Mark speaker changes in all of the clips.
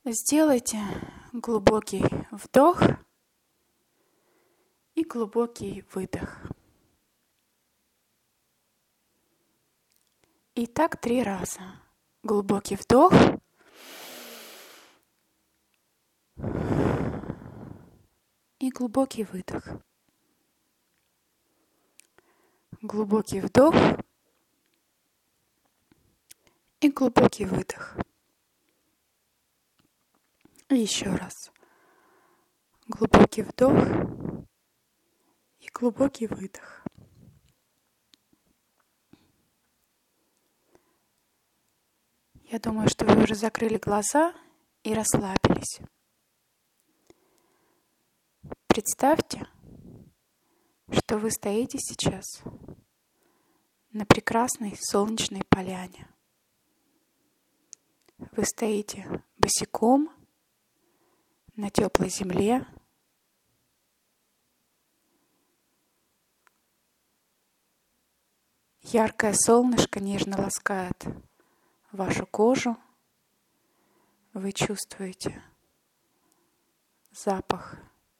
Speaker 1: Сделайте глубокий вдох и глубокий выдох. И так 3 раза. Глубокий вдох. И глубокий выдох. Глубокий вдох. И глубокий выдох. И еще раз. Глубокий вдох и глубокий выдох. Я думаю, что вы уже закрыли глаза и расслабились. Представьте, что вы стоите сейчас на прекрасной солнечной поляне. Вы стоите босиком на теплой земле. Яркое солнышко нежно ласкает вашу кожу. Вы чувствуете запах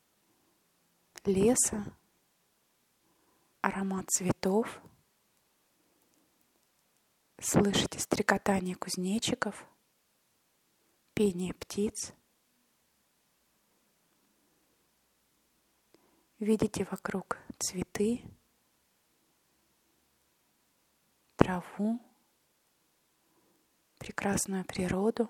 Speaker 1: леса, аромат цветов. Слышите стрекотание кузнечиков, пение птиц. Видите вокруг цветы, траву, прекрасную природу.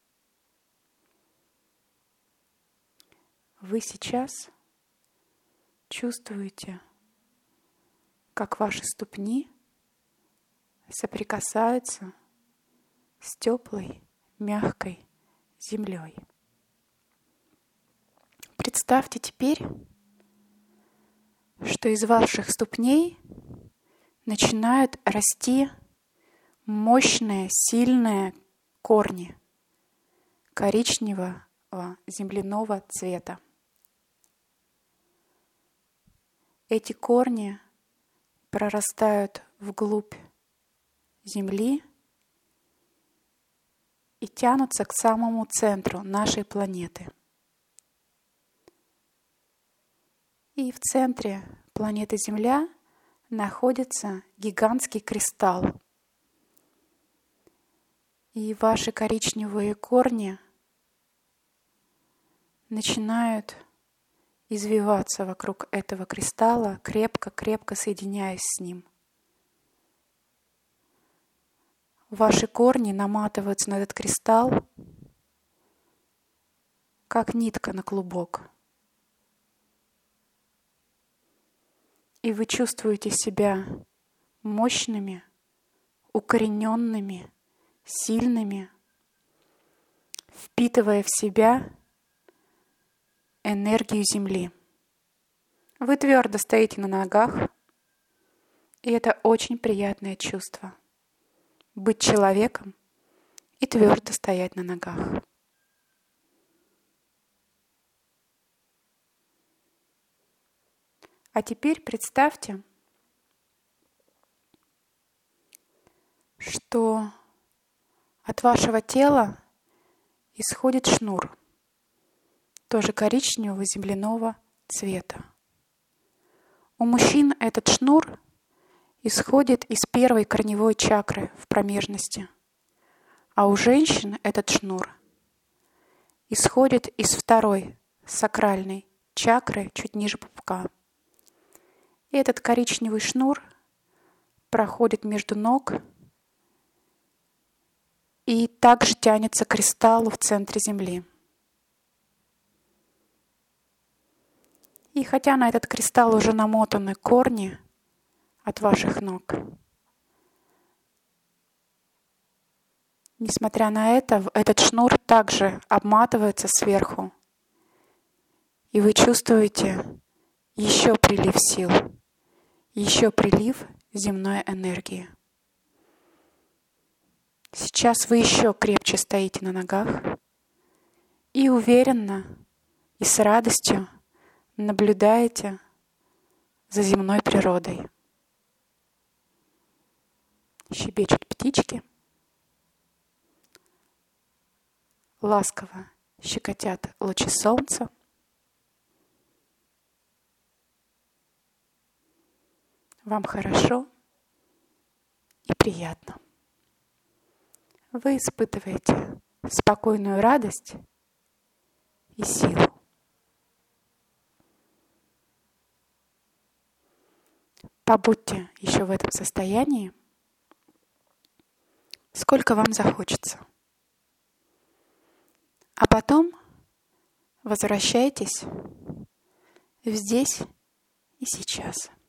Speaker 1: Вы сейчас чувствуете, как ваши ступни соприкасаются с теплой, мягкой землей. Представьте теперь, что из ваших ступней начинают расти мощные, сильные корни коричневого земляного цвета. Эти корни прорастают вглубь земли и тянутся к самому центру нашей планеты. И в центре планеты Земля находится гигантский кристалл. И ваши коричневые корни начинают извиваться вокруг этого кристалла, крепко-крепко соединяясь с ним. Ваши корни наматываются на этот кристалл, как нитка на клубок. И вы чувствуете себя мощными, укорененными, сильными, впитывая в себя энергию Земли. Вы твердо стоите на ногах, и это очень приятное чувство. Быть человеком и твердо стоять на ногах. А теперь представьте, что от вашего тела исходит шнур, тоже коричневого земляного цвета. У мужчин этот шнур исходит из первой корневой чакры в промежности, а у женщин этот шнур исходит из второй сакральной чакры чуть ниже пупка. И этот коричневый шнур проходит между ног и также тянется к кристаллу в центре Земли. И хотя на этот кристалл уже намотаны корни от ваших ног, несмотря на это, этот шнур также обматывается сверху, и вы чувствуете еще прилив сил, еще прилив земной энергии. Сейчас вы еще крепче стоите на ногах и уверенно и с радостью наблюдаете за земной природой. Щебечут птички. Ласково щекотят лучи солнца. Вам хорошо и приятно. Вы испытываете спокойную радость и силу. Побудьте еще в этом состоянии, сколько вам захочется. А потом возвращайтесь в здесь и сейчас.